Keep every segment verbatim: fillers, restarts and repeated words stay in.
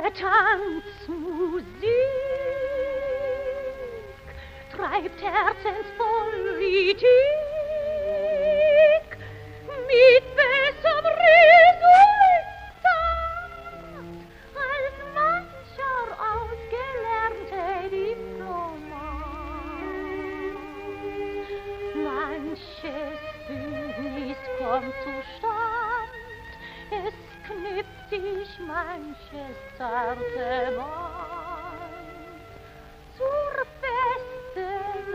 Tanzmusik treibt Herzenspolitik mit besserem Resultat als mancher ausgelernte Diplomat. Manches Bündnis kommt zustand, es knüpft sich manches zarte Band zur besten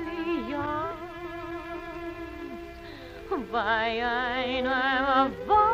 Allianz bei einem